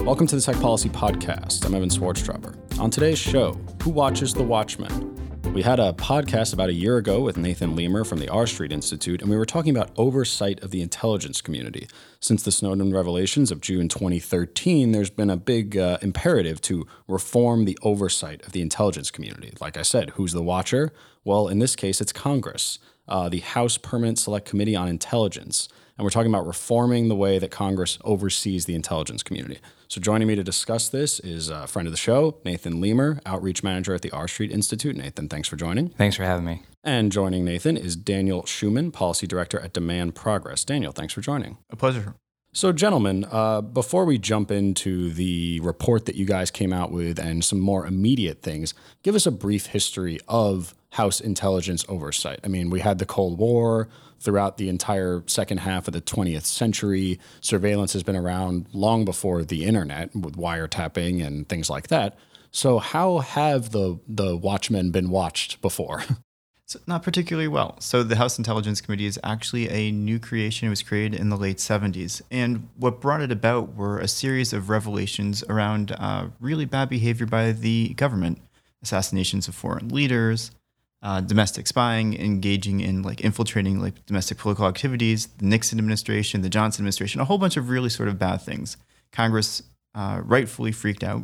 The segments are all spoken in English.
Welcome to the Tech Policy Podcast. I'm Evan Swartztraber. On today's show, who watches The Watchmen? We had a podcast about a year ago with Nathan Leamer from the R Street Institute, and we were talking about oversight of the intelligence community. Since the Snowden revelations of June 2013, there's been a big imperative to reform the oversight of the intelligence community. Like I said, who's the watcher? Well, in this case, it's Congress, the House Permanent Select Committee on Intelligence. And we're talking about reforming the way that Congress oversees the intelligence community. So joining me to discuss this is a friend of the show, Nathan Leamer, Outreach Manager at the R Street Institute. Nathan, thanks for joining. Thanks for having me. And joining Nathan is Daniel Schuman, Policy Director at Demand Progress. Daniel, thanks for joining. A pleasure. So gentlemen, before we jump into the report that you guys came out with and some more immediate things, give us a brief history of House intelligence oversight. I mean, we had the Cold War throughout the entire second half of the 20th century. Surveillance has been around long before the internet with wiretapping and things like that. So how have the Watchmen been watched before? So not particularly well. So the House Intelligence Committee is actually a new creation. It was created in the late 70s. And what brought it about were a series of revelations around really bad behavior by the government, assassinations of foreign leaders, domestic spying, engaging in infiltrating domestic political activities, the Nixon administration, the Johnson administration, a whole bunch of really sort of bad things. Congress rightfully freaked out,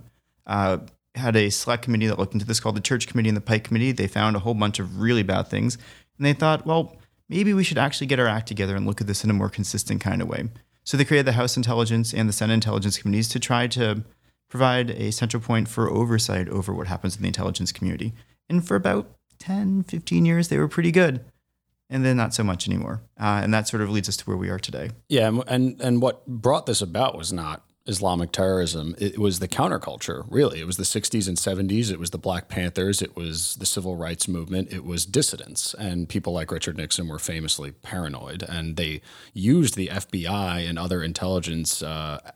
had a select committee that looked into this called the Church Committee and the Pike Committee. They found a whole bunch of really bad things. And they thought, well, maybe we should actually get our act together and look at this in a more consistent kind of way. So they created the House Intelligence and the Senate Intelligence Committees to try to provide a central point for oversight over what happens in the intelligence community. And for about 10, 15 years, they were pretty good. And then not so much anymore. And that sort of leads us to where we are today. Yeah, and what brought this about was not Islamic terrorism. It was the counterculture, really. It was the 60s and 70s. It was the Black Panthers. It was the civil rights movement. It was dissidents. And people like Richard Nixon were famously paranoid. And they used the FBI and other intelligence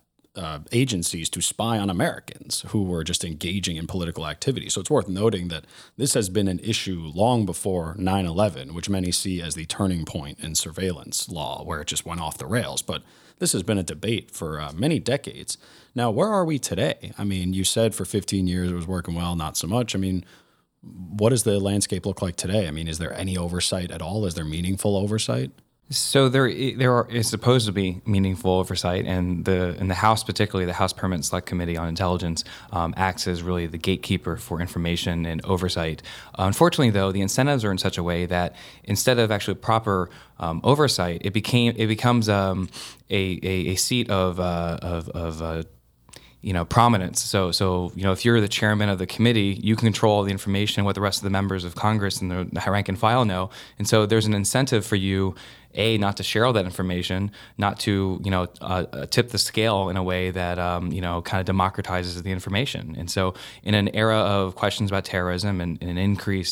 agencies to spy on Americans who were just engaging in political activity. So it's worth noting that this has been an issue long before 9/11, which many see as the turning point in surveillance law, where it just went off the rails. But this has been a debate for many decades. Now, where are we today? I mean, you said for 15 years it was working well, not so much. I mean, what does the landscape look like today? I mean, is there any oversight at all? Is there meaningful oversight? So there is supposed to be meaningful oversight, and in the House, particularly the House Permanent Select Committee on Intelligence, acts as really the gatekeeper for information and oversight. Unfortunately, though, the incentives are in such a way that instead of actually proper oversight, it becomes a seat of prominence. So if you're the chairman of the committee, you control the information, what the rest of the members of Congress and the rank and file know. And so there's an incentive for you, not to share all that information, not to, tip the scale in a way that, kind of democratizes the information. And so in an era of questions about terrorism and an increase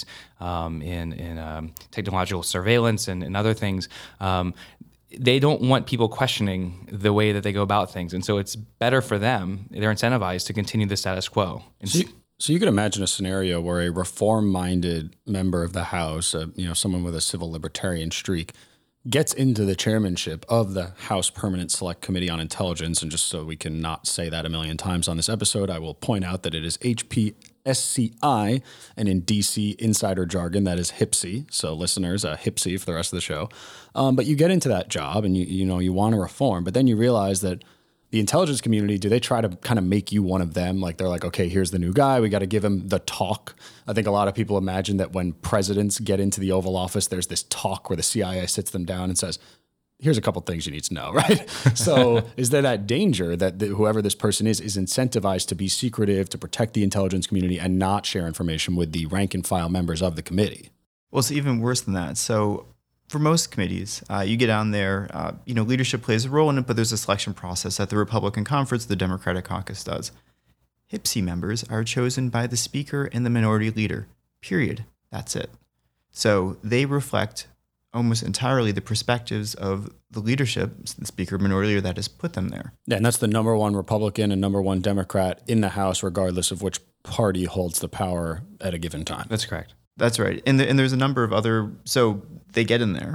in technological surveillance and other things, they don't want people questioning the way that they go about things. And so it's better for them, they're incentivized to continue the status quo. So you could imagine a scenario where a reform-minded member of the House, someone with a civil libertarian streak, gets into the chairmanship of the House Permanent Select Committee on Intelligence. And just so we can not say that a million times on this episode, I will point out that it is HPSCI, and in DC insider jargon, that is HPSCI. So listeners, HPSCI for the rest of the show. But you get into that job and you want to reform, but then you realize that the intelligence community, do they try to kind of make you one of them? Like they're like, okay, here's the new guy. We got to give him the talk. I think a lot of people imagine that when presidents get into the Oval Office, there's this talk where the CIA sits them down and says, here's a couple things you need to know, right? So is there that danger that whoever this person is incentivized to be secretive, to protect the intelligence community and not share information with the rank and file members of the committee? Well, it's even worse than that. So for most committees, you get on there, leadership plays a role in it, but there's a selection process that the Republican Conference, the Democratic Caucus does. HPSCI members are chosen by the Speaker and the Minority Leader, period. That's it. So they reflect almost entirely the perspectives of the leadership, the Speaker, Minority Leader, that has put them there. Yeah, and that's the number one Republican and number one Democrat in the House, regardless of which party holds the power at a given time. That's correct. That's right. And there's a number of other, so they get in there.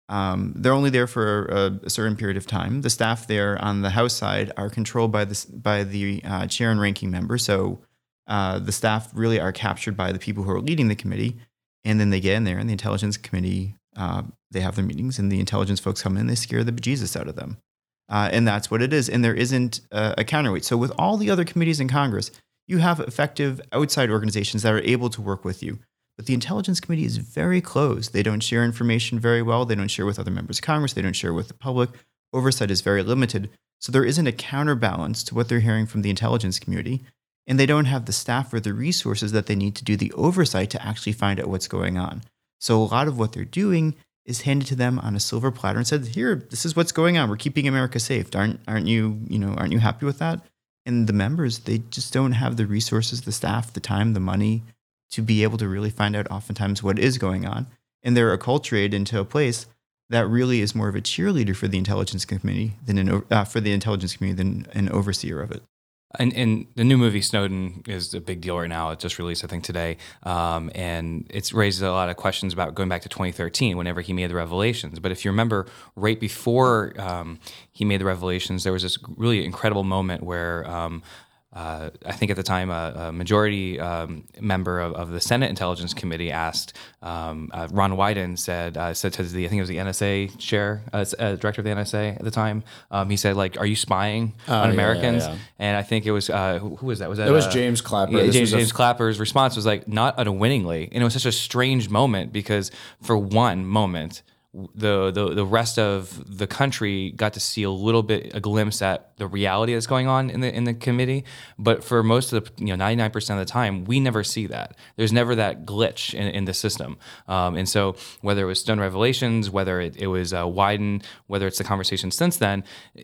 They're only there for a certain period of time. The staff there on the House side are controlled by the chair and ranking member. So the staff really are captured by the people who are leading the committee. And then they get in there, and the Intelligence Committee, they have their meetings, and the intelligence folks come in, they scare the bejesus out of them. And that's what it is. And there isn't a counterweight. So with all the other committees in Congress, you have effective outside organizations that are able to work with you. But the Intelligence Committee is very closed. They don't share information very well. They don't share with other members of Congress. They don't share with the public. Oversight is very limited. So there isn't a counterbalance to what they're hearing from the intelligence community. And they don't have the staff or the resources that they need to do the oversight to actually find out what's going on. So a lot of what they're doing is handed to them on a silver platter and said, here, this is what's going on. We're keeping America safe. Aren't you happy with that? And the members, they just don't have the resources, the staff, the time, the money to be able to really find out oftentimes what is going on. And they're acculturated into a place that really is more of a cheerleader for the intelligence committee than an overseer of it. And the new movie Snowden is a big deal right now. It just released, I think, today. And it's raised a lot of questions about going back to 2013, whenever he made the revelations. But if you remember, right before he made the revelations, there was this really incredible moment where I think at the time a majority member of the Senate Intelligence Committee asked, Ron Wyden said to the, I think it was the NSA chair, director of the NSA at the time, he said, like, are you spying on Americans? Yeah. And I think it was, who was that? It was James Clapper. Yeah, James Clapper's response was like, not unwittingly. And it was such a strange moment because for one moment, the rest of the country got to see a glimpse at the reality that's going on in the committee, but for most of the 99% of the time we never see that. There's never that glitch in the system, and so whether it was Stone Revelations, whether it was Wyden, whether it's the conversation since then,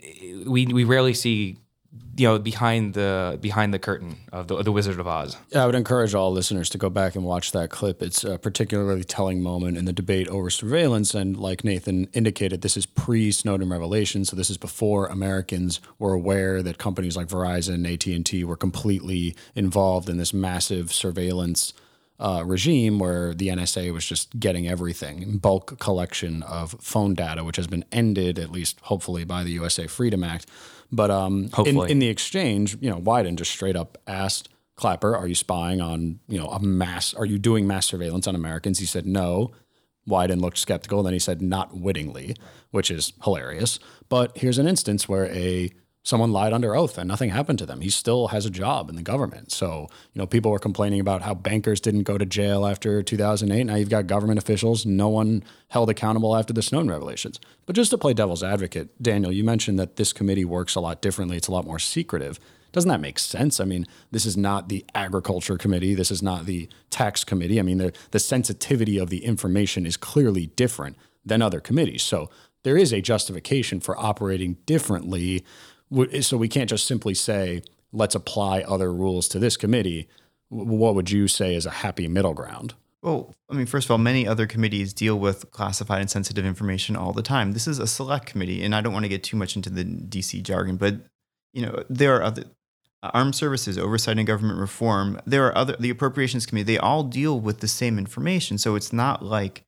we rarely see behind the curtain of the Wizard of Oz. Yeah, I would encourage all listeners to go back and watch that clip. It's a particularly telling moment in the debate over surveillance. And like Nathan indicated, this is pre-Snowden revelation. So this is before Americans were aware that companies like Verizon, AT&T were completely involved in this massive surveillance regime where the NSA was just getting everything, bulk collection of phone data, which has been ended, at least hopefully, by the USA Freedom Act. But in the exchange, Wyden just straight up asked Clapper, "Are you spying on Are you doing mass surveillance on Americans?" He said no. Wyden looked skeptical. Then he said, "Not wittingly," which is hilarious. But here's an instance where someone lied under oath and nothing happened to them. He still has a job in the government. So, people were complaining about how bankers didn't go to jail after 2008. Now you've got government officials, no one held accountable after the Snowden revelations. But just to play devil's advocate, Daniel, you mentioned that this committee works a lot differently. It's a lot more secretive. Doesn't that make sense? I mean, this is not the agriculture committee. This is not the tax committee. I mean, the sensitivity of the information is clearly different than other committees. So there is a justification for operating differently. So we can't just simply say, let's apply other rules to this committee. What would you say is a happy middle ground? Well, I mean, first of all, many other committees deal with classified and sensitive information all the time. This is a select committee, and I don't want to get too much into the DC jargon, but there are other armed services, oversight and government reform. There are the appropriations committee. They all deal with the same information, so it's not like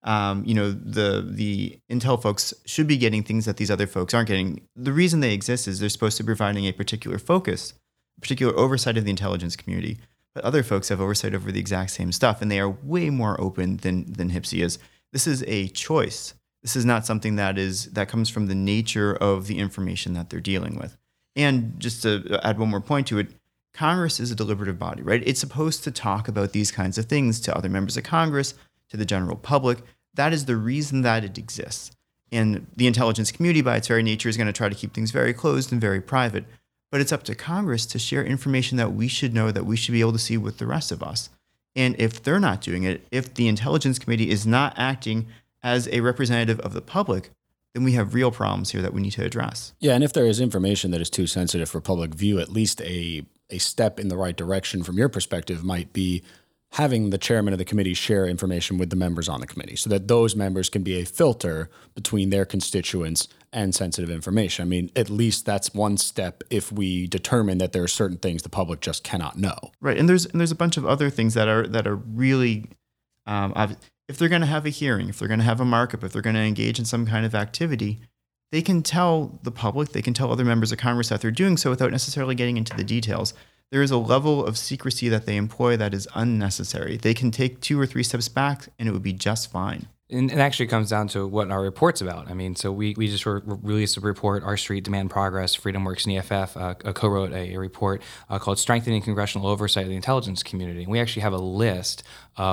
the intel folks should be getting things that these other folks aren't getting. The reason they exist is they're supposed to be providing a particular focus, particular oversight of the intelligence community. But other folks have oversight over the exact same stuff, and they are way more open than HPSI is. This is a choice. This is not something that comes from the nature of the information that they're dealing with. And just to add one more point to it, Congress is a deliberative body, right? It's supposed to talk about these kinds of things to other members of Congress, to the general public. That is the reason that it exists. And the intelligence community, by its very nature, is going to try to keep things very closed and very private. But it's up to Congress to share information that we should know, that we should be able to see with the rest of us. And if they're not doing it, if the Intelligence Committee is not acting as a representative of the public, then we have real problems here that we need to address. Yeah, and if there is information that is too sensitive for public view, at least a step in the right direction from your perspective might be having the chairman of the committee share information with the members on the committee so that those members can be a filter between their constituents and sensitive information. I mean, at least that's one step if we determine that there are certain things the public just cannot know. Right, and there's a bunch of other things that are really, if if they're going to have a hearing, if they're going to have a markup, if they're going to engage in some kind of activity, they can tell the public, they can tell other members of Congress that they're doing so without necessarily getting into the details. There is a level of secrecy that they employ that is unnecessary. They can take 2 or 3 steps back and it would be just fine. And it actually comes down to what our report's about. I mean, so we just released a report, Our Street, Demand Progress, FreedomWorks and EFF co-wrote a report called Strengthening Congressional Oversight of the Intelligence Community. And we actually have a list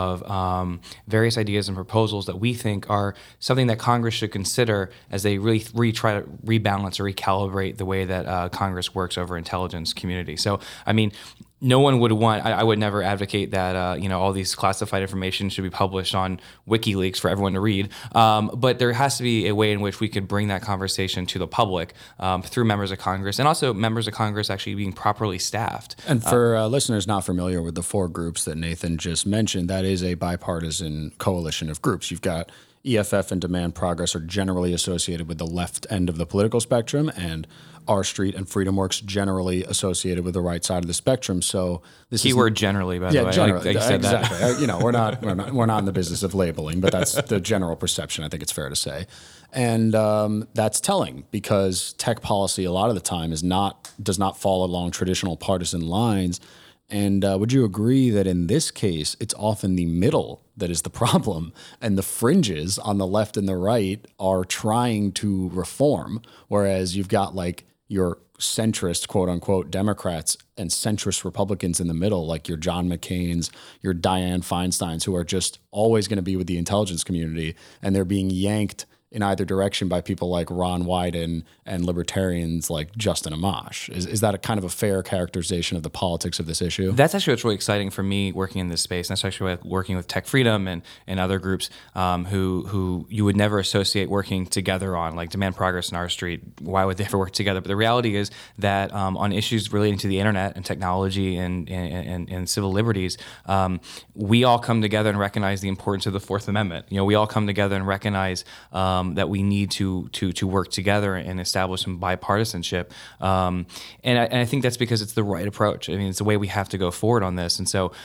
of various ideas and proposals that we think are something that Congress should consider as they really try to rebalance or recalibrate the way that Congress works over intelligence community. So, I mean, no one would want, I would never advocate that, all these classified information should be published on WikiLeaks for everyone to read. But there has to be a way in which we could bring that conversation to the public through members of Congress, and also members of Congress actually being properly staffed. And for listeners not familiar with the 4 groups that Nathan just mentioned, that is a bipartisan coalition of groups. You've got EFF and Demand Progress are generally associated with the left end of the political spectrum, and Our Street and FreedomWorks generally associated with the right side of the spectrum. So this keyword generally, by the way. Generally, like you said exactly. That. We're not in the business of labeling, but that's the general perception. I think it's fair to say, and that's telling because tech policy a lot of the time does not fall along traditional partisan lines. And would you agree that in this case, it's often the middle that is the problem, and the fringes on the left and the right are trying to reform, whereas you've got like your centrist, quote unquote, Democrats and centrist Republicans in the middle, like your John McCain's, your Dianne Feinsteins, who are just always going to be with the intelligence community, and they're being yanked in either direction by people like Ron Wyden and libertarians like Justin Amash. Is that a kind of a fair characterization of the politics of this issue? That's actually what's really exciting for me working in this space. And that's actually working with Tech Freedom and other groups who you would never associate working together on, like Demand Progress and Our Street. Why would they ever work together? But the reality is that on issues relating to the internet and technology and civil liberties, we all come together and recognize the importance of the Fourth Amendment. We all come together and recognize that we need to work together and establish some bipartisanship. And I think that's because it's the right approach. I mean, it's the way we have to go forward on this. And so,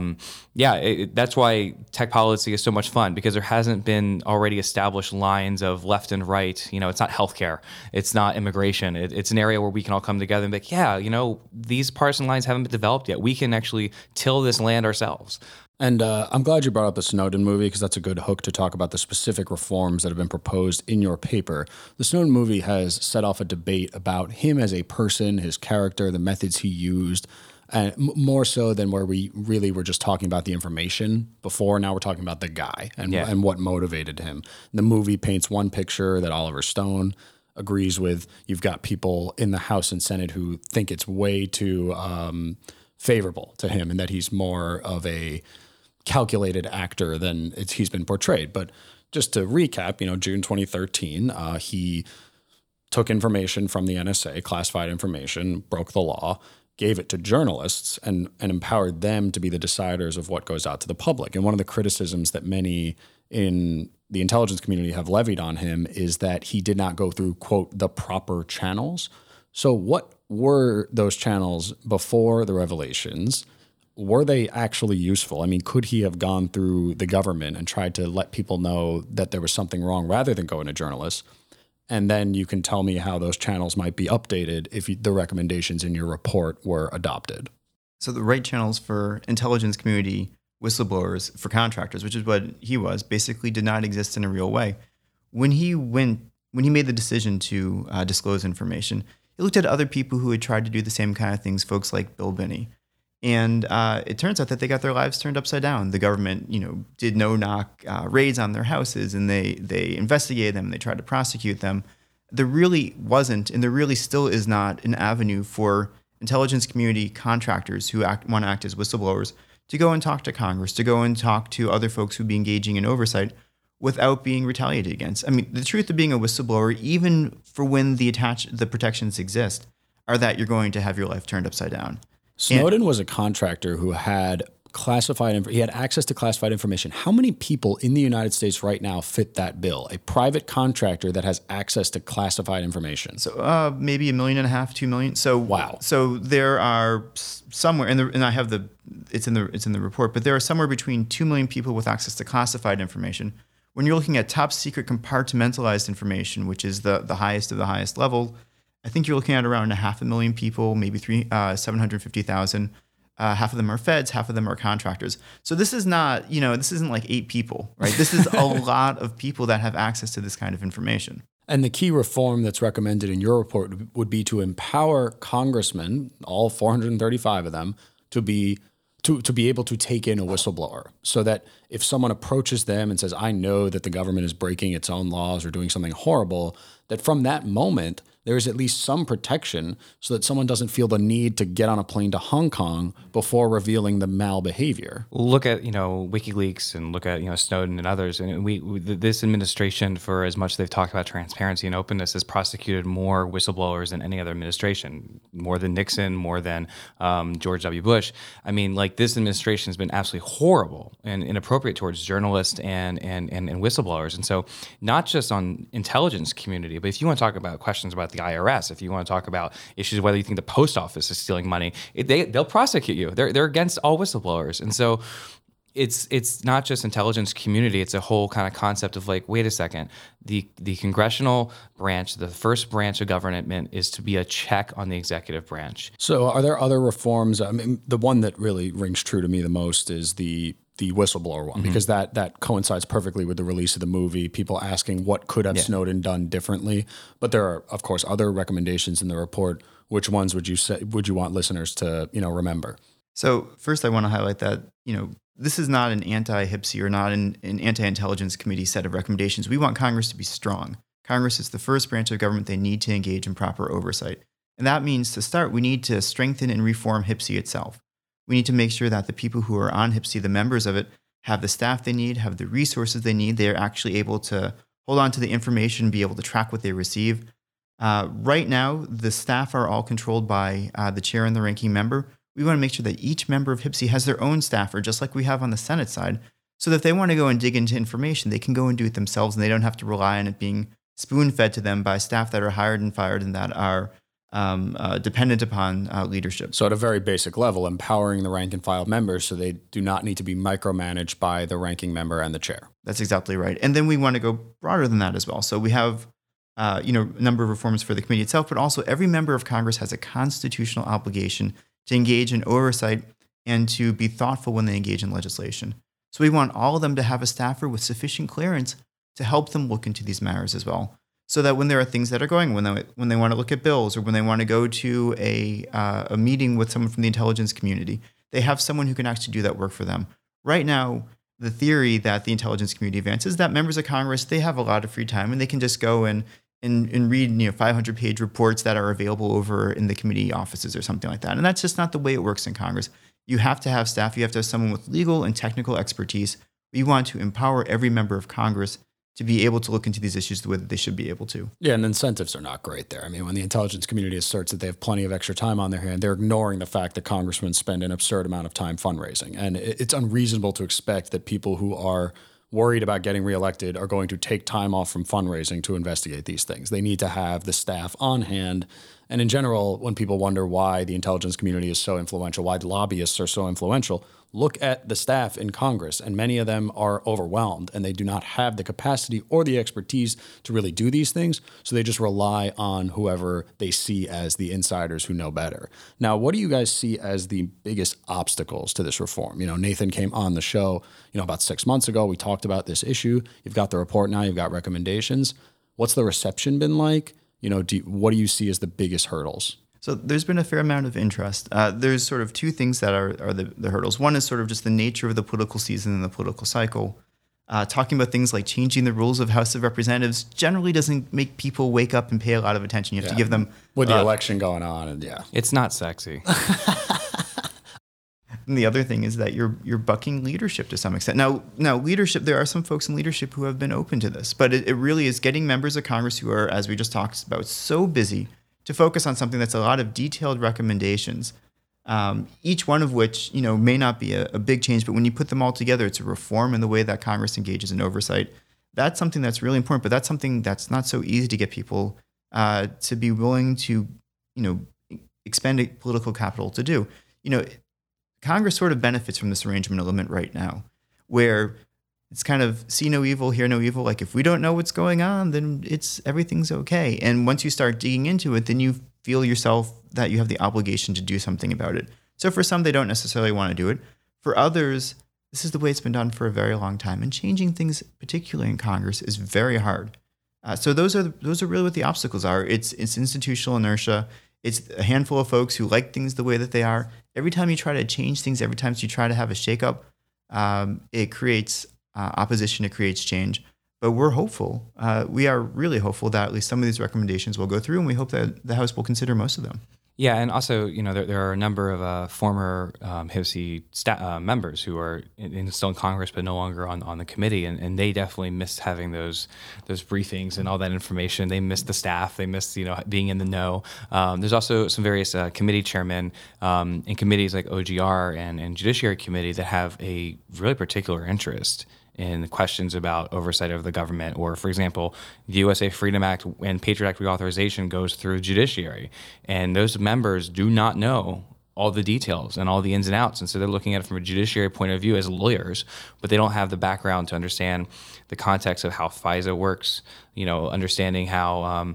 that's why tech policy is so much fun, because there hasn't been already established lines of left and right. It's not healthcare. It's not immigration. It's an area where we can all come together and be like, these partisan lines haven't been developed yet. We can actually till this land ourselves. And I'm glad you brought up the Snowden movie, because that's a good hook to talk about the specific reforms that have been proposed in your paper. The Snowden movie has set off a debate about him as a person, his character, the methods he used, and more so than where we really were just talking about the information before. Now we're talking about the guy and what motivated him. The movie paints one picture that Oliver Stone agrees with. You've got people in the House and Senate who think it's way too favorable to him and that he's more of a calculated actor than he's been portrayed. But just to recap, June 2013, he took information from the NSA, classified information, broke the law, gave it to journalists and empowered them to be the deciders of what goes out to the public. And one of the criticisms that many in the intelligence community have levied on him is that he did not go through, quote, the proper channels. So what were those channels before the revelations? Were they actually useful? I mean, could he have gone through the government and tried to let people know that there was something wrong rather than going to journalists? And then you can tell me how those channels might be updated if the recommendations in your report were adopted. So the right channels for intelligence community whistleblowers, for contractors, which is what he was, basically did not exist in a real way. When he made the decision to disclose information, he looked at other people who had tried to do the same kind of things, folks like Bill Binney. And it turns out that they got their lives turned upside down. The government, did no-knock raids on their houses, and they investigated them, and they tried to prosecute them. There really wasn't, and there really still is not, an avenue for intelligence community contractors who want to act as whistleblowers to go and talk to Congress, to go and talk to other folks who'd be engaging in oversight without being retaliated against. I mean, the truth of being a whistleblower, even for when the protections exist, are that you're going to have your life turned upside down. Snowden was a contractor who had he had access to classified information. How many people in the United States right now fit that bill? A private contractor that has access to classified information. So maybe 1.5 million, 2 million. So wow. So there are somewhere, and I have it's in the report, but there are somewhere between 2 million people with access to classified information. When you're looking at top secret compartmentalized information, which is the highest of the highest level, I think you're looking at around 500,000 people, maybe 750,000. Half of them are feds, half of them are contractors. So this is not, this isn't like 8 people, right? This is a lot of people that have access to this kind of information. And the key reform that's recommended in your report would be to empower congressmen, all 435 of them, to be able to take in a whistleblower, so that if someone approaches them and says, I know that the government is breaking its own laws or doing something horrible, that from that moment, there is at least some protection so that someone doesn't feel the need to get on a plane to Hong Kong before revealing the malbehavior. Look at, WikiLeaks and look at, Snowden and others. And this administration, for as much they've talked about transparency and openness, has prosecuted more whistleblowers than any other administration, more than Nixon, more than George W. Bush. I mean, this administration has been absolutely horrible and inappropriate towards journalists and whistleblowers. And so not just on intelligence community, but if you want to talk about questions about the IRS, if you want to talk about issues whether you think the post office is stealing money, they'll prosecute you. They're against all whistleblowers. And so it's not just intelligence community, it's a whole kind of concept of wait a second, the congressional branch, the first branch of government, is to be a check on the executive branch. So are there other reforms? I mean, the one that really rings true to me the most is the whistleblower one, because that coincides perfectly with the release of the movie, people asking what could have Snowden done differently. But there are, of course, other recommendations in the report. Which ones would you want listeners to, remember? So first I want to highlight that, this is not an anti-HPSI or not an anti-intelligence committee set of recommendations. We want Congress to be strong. Congress is the first branch of government they need to engage in proper oversight. And that means, to start, we need to strengthen and reform HPSI itself. We need to make sure that the people who are on HPSI, the members of it, have the staff they need, have the resources they need. They're actually able to hold on to the information, be able to track what they receive. Right now, the staff are all controlled by the chair and the ranking member. We want to make sure that each member of HPSI has their own staffer, just like we have on the Senate side, so that if they want to go and dig into information, they can go and do it themselves, and they don't have to rely on it being spoon-fed to them by staff that are hired and fired and that are dependent upon leadership. So at a very basic level, empowering the rank and file members so they do not need to be micromanaged by the ranking member and the chair. That's exactly right. And then we want to go broader than that as well. So we have a number of reforms for the committee itself, but also every member of Congress has a constitutional obligation to engage in oversight and to be thoughtful when they engage in legislation. So we want all of them to have a staffer with sufficient clearance to help them look into these matters as well. So that when there are things that are going, when they want to look at bills, or when they want to go to a meeting with someone from the intelligence community, they have someone who can actually do that work for them. Right now, the theory that the intelligence community advances is that members of Congress, they have a lot of free time and they can just go and read 500-page reports that are available over in the committee offices or something like that. And that's just not the way it works in Congress. You have to have staff. You have to have someone with legal and technical expertise. We want to empower every member of Congress to be able to look into these issues the way that they should be able to. Yeah, and incentives are not great there. I mean, when the intelligence community asserts that they have plenty of extra time on their hand, they're ignoring the fact that congressmen spend an absurd amount of time fundraising. And it's unreasonable to expect that people who are worried about getting reelected are going to take time off from fundraising to investigate these things. They need to have the staff on hand. And in general, when people wonder why the intelligence community is so influential, why the lobbyists are so influential, look at the staff in Congress, and many of them are overwhelmed, and they do not have the capacity or the expertise to really do these things, so they just rely on whoever they see as the insiders who know better. Now, what do you guys see as the biggest obstacles to this reform? Nathan came on the show, about 6 months ago. We talked about this issue. You've got the report now. You've got recommendations. What's the reception been like? What do you see as the biggest hurdles? So there's been a fair amount of interest. There's sort of two things that are the hurdles. One is sort of just the nature of the political season and the political cycle. Talking about things like changing the rules of House of Representatives generally doesn't make people wake up and pay a lot of attention. You have to give them... With the election going on, and It's not sexy. And the other thing is that you're bucking leadership to some extent. Now leadership, there are some folks in leadership who have been open to this, but it really is getting members of Congress who are, as we just talked about, so busy to focus on something that's a lot of detailed recommendations each one of which, may not be a big change, but when you put them all together, it's a reform in the way that Congress engages in oversight. That's something that's really important, but that's something that's not so easy to get people to be willing to, expend political capital to do. Congress sort of benefits from this arrangement element right now, where it's kind of see no evil, hear no evil. Like if we don't know what's going on, then everything's okay. And once you start digging into it, then you feel yourself that you have the obligation to do something about it. So for some, they don't necessarily want to do it. For others, this is the way it's been done for a very long time. And changing things, particularly in Congress, is very hard. So those are really what the obstacles are. It's institutional inertia. It's a handful of folks who like things the way that they are. Every time you try to change things, every time you try to have a shakeup, it creates opposition, it creates change. But we're hopeful. We are really hopeful that at least some of these recommendations will go through, and we hope that the House will consider most of them. Yeah, and also, there are a number of former HIVC members who are still in Congress but no longer on the committee, and they definitely miss having those briefings and all that information. They miss the staff. They miss being in the know. There's also some various committee chairmen in committees like OGR and Judiciary Committee that have a really particular interest in questions about oversight of the government, or, for example, the USA Freedom Act and Patriot Act reauthorization goes through judiciary, and those members do not know all the details and all the ins and outs, and so they're looking at it from a judiciary point of view as lawyers, but they don't have the background to understand the context of how FISA works, understanding how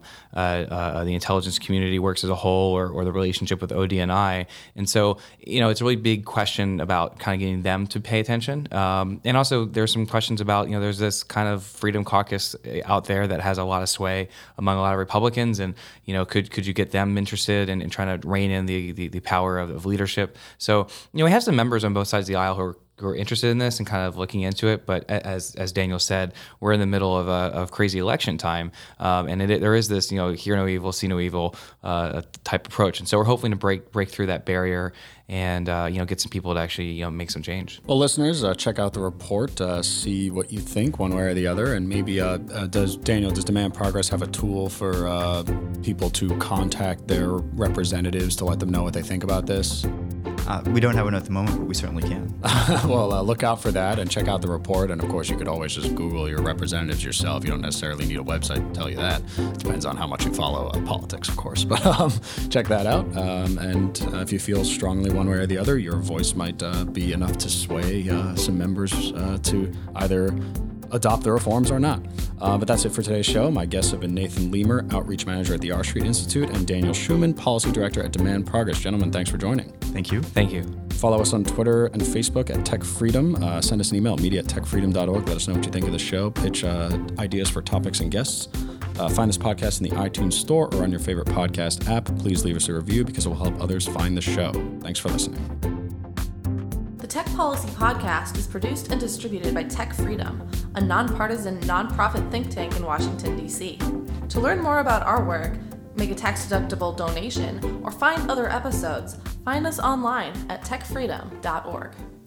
the intelligence community works as a whole, or the relationship with ODNI. And so, it's a really big question about kind of getting them to pay attention. And also there's some questions about, there's this kind of Freedom Caucus out there that has a lot of sway among a lot of Republicans. And, could you get them interested in trying to rein in the power of leadership? So, we have some members on both sides of the aisle who are interested in this and kind of looking into it, but as Daniel said, we're in the middle of crazy election time, and there is this hear no evil, see no evil type approach, and so we're hoping to break through that barrier and get some people to actually make some change. Well, listeners, check out the report, see what you think one way or the other, and maybe does Demand Progress have a tool for people to contact their representatives to let them know what they think about this? We don't have one at the moment, but we certainly can. Well, look out for that and check out the report. And of course, you could always just Google your representatives yourself. You don't necessarily need a website to tell you that. It depends on how much you follow politics, of course. But check that out. And if you feel strongly one way or the other, your voice might be enough to sway some members to either adopt the reforms or not. But that's it for today's show. My guests have been Nathan Leamer, Outreach Manager at the R Street Institute, and Daniel Schumann, Policy Director at Demand Progress. Gentlemen, thanks for joining. Thank you. Thank you. Follow us on Twitter and Facebook at Tech Freedom. Send us an email, media@techfreedom.org. Let us know what you think of the show. Pitch ideas for topics and guests. Find this podcast in the iTunes Store or on your favorite podcast app. Please leave us a review because it will help others find the show. Thanks for listening. The Tech Policy Podcast is produced and distributed by Tech Freedom, a nonpartisan, nonprofit think tank in Washington, D.C. To learn more about our work, make a tax-deductible donation, or find other episodes, find us online at techfreedom.org.